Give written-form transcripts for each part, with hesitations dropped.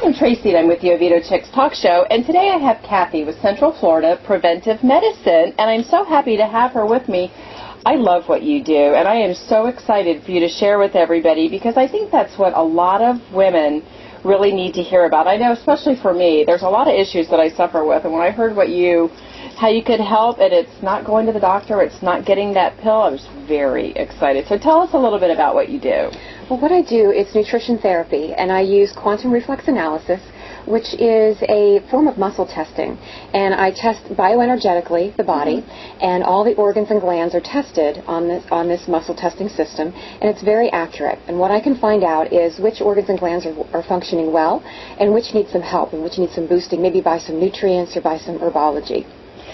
I'm Tracy, and I'm with the Oviedo Chicks Talk Show, and today I have Kathy with Central Florida Preventive Medicine, and I'm so happy to have her with me. I love what you do, and I am so excited for you to share with everybody because I think that's what a lot of women really need to hear about. I know, especially for me, there's a lot of issues that I suffer with, and when I heard how you could help, and it's not going to the doctor, it's not getting that pill, I was very excited. So tell us a little bit about what you do. Well, what I do is nutrition therapy, and I use quantum reflex analysis, which is a form of muscle testing. And I test bioenergetically the body, and all the organs and glands are tested on this muscle testing system, and it's very accurate. And what I can find out is which organs and glands are functioning well, and which need some help, and which need some boosting, maybe by some nutrients or by some herbology.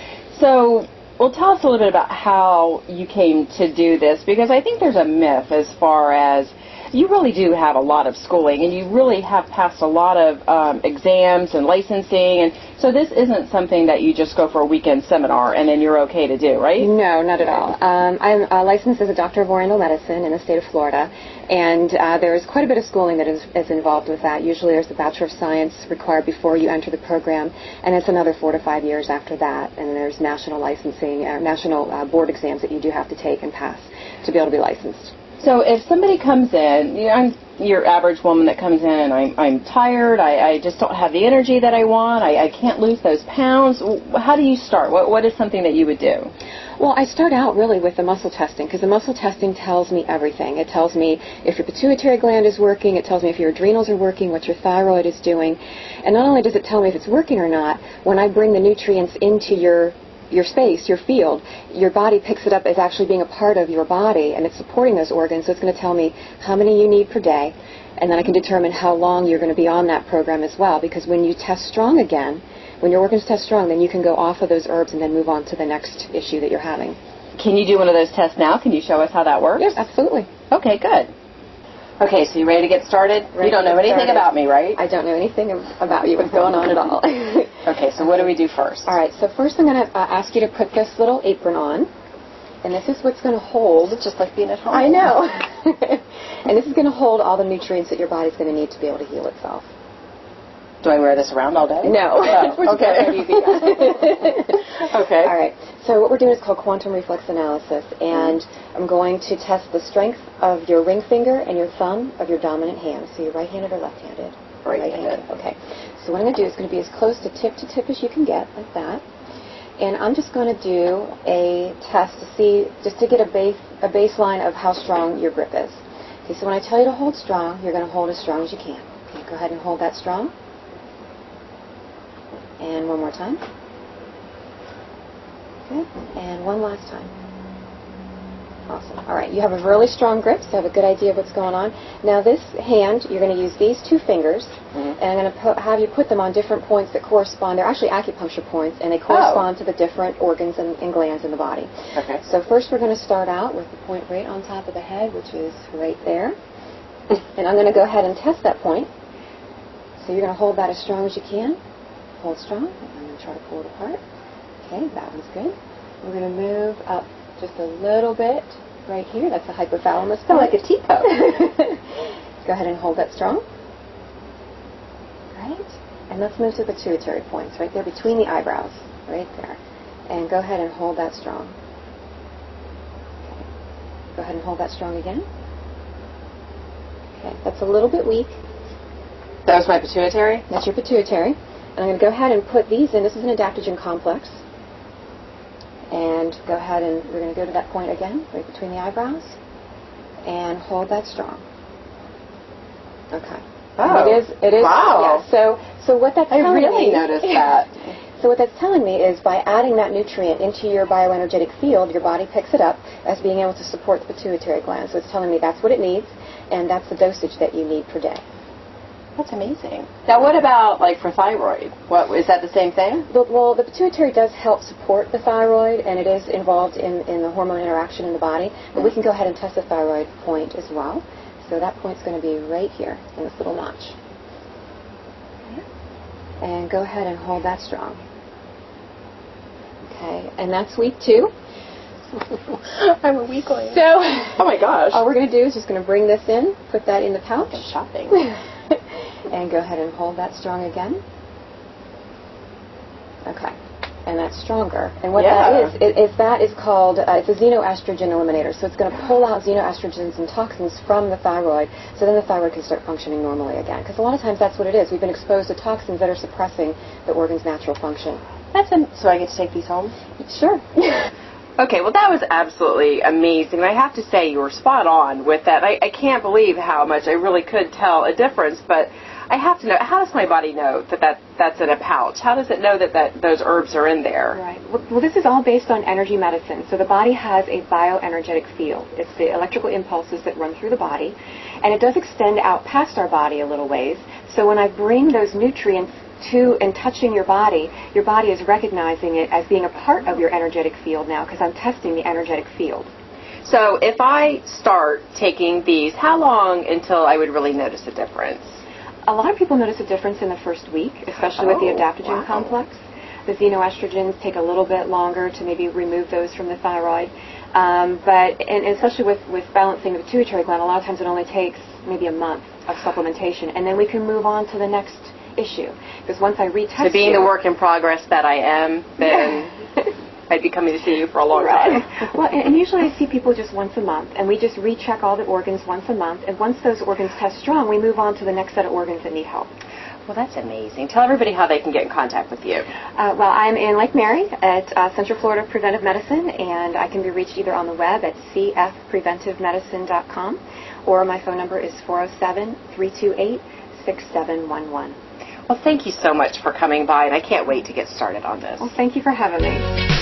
So, well, tell us a little bit about how you came to do this, because I think there's a myth as far as you really do have a lot of schooling, and you really have passed a lot of exams and licensing, and so this isn't something that you just go for a weekend seminar and then you're okay to do, right? No, not at all. I'm licensed as a doctor of Oriental Medicine in the state of Florida, and there's quite a bit of schooling that is involved with that. Usually there's the Bachelor of Science required before you enter the program, and it's another 4 to 5 years after that, and there's national licensing, national board exams that you do have to take and pass to be able to be licensed. So if somebody comes in, I'm your average woman that comes in and I'm tired, I just don't have the energy that I want, I can't lose those pounds, how do you start? What is something that you would do? Well, I start out really with the muscle testing, because the muscle testing tells me everything. It tells me if your pituitary gland is working, it tells me if your adrenals are working, what your thyroid is doing, and not only does it tell me if it's working or not, when I bring the nutrients into your space, your field, your body picks it up as actually being a part of your body, and it's supporting those organs, so it's going to tell me how many you need per day, and then I can determine how long you're going to be on that program as well, because when you test strong again, when your organs test strong, then you can go off of those herbs and then move on to the next issue that you're having. Can you do one of those tests now? Can you show us how that works? Yes, absolutely. Okay, good. Okay, so you ready to get started? You don't know anything about me, right? I don't know anything about you, what's going on at all. Okay, so what do we do first? All right, so first I'm going to ask you to put this little apron on, and this is what's going to hold. It's just like being at home. I know. And this is going to hold all the nutrients that your body's going to need to be able to heal itself. Do I wear this around all day? No. Oh, okay. Okay. All right. So what we're doing is called quantum reflex analysis, and I'm going to test the strength of your ring finger and your thumb of your dominant hand. So you're right-handed or left-handed? Right-handed. Okay. So what I'm going to do is going to be as close to tip as you can get, like that. And I'm just going to do a test to see, just to get a baseline of how strong your grip is. Okay. So when I tell you to hold strong, you're going to hold as strong as you can. Okay. Go ahead and hold that strong. And one more time. Okay, and one last time. Awesome. All right, you have a really strong grip, so you have a good idea of what's going on. Now this hand, you're going to use these 2 fingers, and I'm going to have you put them on different points that correspond. They're actually acupuncture points, and they correspond to the different organs and glands in the body. Okay. So first we're going to start out with the point right on top of the head, which is right there. And I'm going to go ahead and test that point. So you're going to hold that as strong as you can. Hold strong. I'm going to try to pull it apart. Okay, that one's good. We're going to move up just a little bit right here. That's the hypothalamus. Kind of like a teacup. Go ahead and hold that strong. Right. And let's move to the pituitary points right there between the eyebrows. Right there. And go ahead and hold that strong. Okay. Go ahead and hold that strong again. Okay, that's a little bit weak. That was my pituitary? That's your pituitary. And I'm going to go ahead and put these in. This is an adaptogen complex. And go ahead and we're going to go to that point again, right between the eyebrows. And hold that strong. Okay. Oh. It is. Wow. Yeah. So what that's telling me... I really noticed that. So what that's telling me is by adding that nutrient into your bioenergetic field, your body picks it up as being able to support the pituitary gland. So it's telling me that's what it needs, and that's the dosage that you need per day. That's amazing. Now, what about, like, for thyroid? Is that the same thing? Well, the pituitary does help support the thyroid, and it is involved in the hormone interaction in the body. But we can go ahead and test the thyroid point as well. So that point's going to be right here in this little notch. Okay. And go ahead and hold that strong. Okay, and that's weak too. I'm a weakling. So, oh my gosh. All we're going to do is just going to bring this in, put that in the pouch. Shopping. And go ahead and hold that strong again. Okay. And that's stronger. And what that is called, it's a xenoestrogen eliminator. So it's going to pull out xenoestrogens and toxins from the thyroid, so then the thyroid can start functioning normally again. Because a lot of times that's what it is. We've been exposed to toxins that are suppressing the organ's natural function. So I get to take these home? Sure. Okay, well, that was absolutely amazing. I have to say you were spot on with that. I can't believe how much I really could tell a difference, but I have to know, how does my body know that's in a pouch? How does it know that those herbs are in there? Right. Well, this is all based on energy medicine. So the body has a bioenergetic field. It's the electrical impulses that run through the body, and it does extend out past our body a little ways. So when I bring those nutrients to and touching your body is recognizing it as being a part of your energetic field now, because I'm testing the energetic field. So if I start taking these, how long until I would really notice a difference? A lot of people notice a difference in the first week, especially with the adaptogen complex. The xenoestrogens take a little bit longer to maybe remove those from the thyroid. But especially with balancing the pituitary gland, a lot of times it only takes maybe a month of supplementation, and then we can move on to the next issue. Because once I retest So being the work in progress that I am, then I'd be coming to see you for a long time. Well, and usually I see people just once a month, and we just recheck all the organs once a month, and once those organs test strong, we move on to the next set of organs that need help. Well, that's amazing. Tell everybody how they can get in contact with you. Well, I'm in Lake Mary at Central Florida Preventive Medicine, and I can be reached either on the web at cfpreventivemedicine.com, or my phone number is 407-328-6711. Well, thank you so much for coming by, and I can't wait to get started on this. Well, thank you for having me.